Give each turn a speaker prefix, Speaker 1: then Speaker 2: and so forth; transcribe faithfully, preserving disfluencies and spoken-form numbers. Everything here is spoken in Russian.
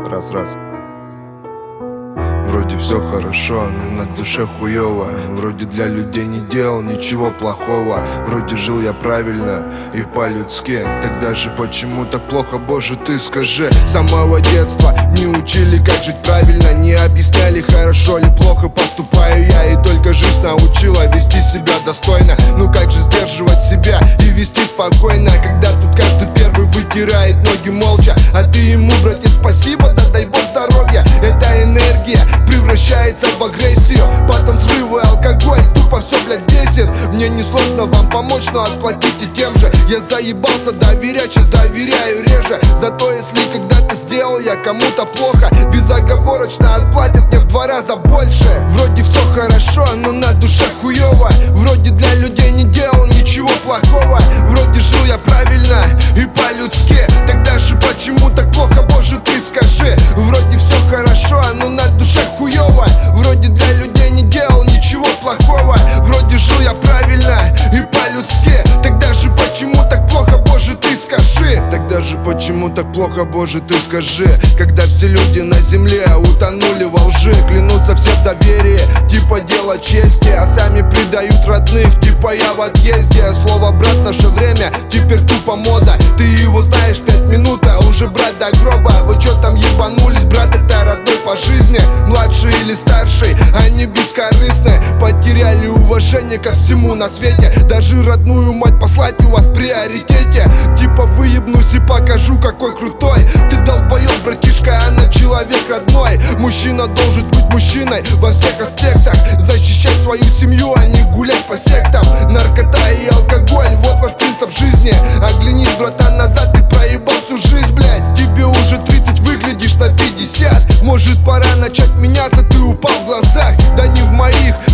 Speaker 1: Раз, раз. Вроде все хорошо, но на душе хуёво. Вроде для людей не делал ничего плохого. Вроде жил я правильно и по-людски. Тогда же почему так плохо, боже, ты скажи. С самого детства не учили, как жить правильно. Не объясняли, хорошо ли плохо поступаю я. И только жизнь научила вести себя достойно. Ну как же сдерживать себя и вести спокойно, когда тут каждый первый вытирает ноги молча. А ты ему, братец, спасибо, да дай бог здоровья. Эта энергия превращается в агрессию, потом взрывы, алкоголь, тупо все, блядь, бесит. Мне не сложно вам помочь, но отплатите тем же. Я заебался доверять, сейчас доверяю реже. Зато если когда-то сделал я кому-то плохо, безоговорочно отплатят мне в два раза больше. Вроде все хорошо, но на душе хуёво. Вроде для людей не делал ничего плохого. Вроде жил я правильно и по-людски. Тогда же почему так плохо, боже, ты скажи. Вроде все хорошо, но на душе хуёво. Вроде для людей не делал ничего плохого. Вроде жил я правильно и по-людски. Тогда же почему так плохо, боже, ты скажи. Тогда же почему так плохо, боже, ты скажи. Когда все люди на земле утонули во лжи, клянутся все в доверии, типа дело чести, а сами предают родных, типа я в отъезде. Слово брат, наше время теперь тупо мода. Ты его знаешь пять минут, а уже брать до гроба. Вы чё там ебанулись, брат, это родной по жизни. Младший или старший, они бескорыстны. Потеряли уважение ко всему на свете. Даже родную мать послать у вас в приоритете. Типа выебнусь и покажу, какой крутой. Ты долбоёб, братишка, она человек родной. Мужчина должен быть мужчиной во всех аспектах. Защищать свою семью, а не гулять по сектам. Наркота и алкоголь, вот ваш принцип жизни. Оглянись, братан, назад, ты проебал всю жизнь, блядь. Тебе уже тридцать, выглядишь на пятьдесят. Может пора начать меняться, ты упал в глазах. Да не в моих,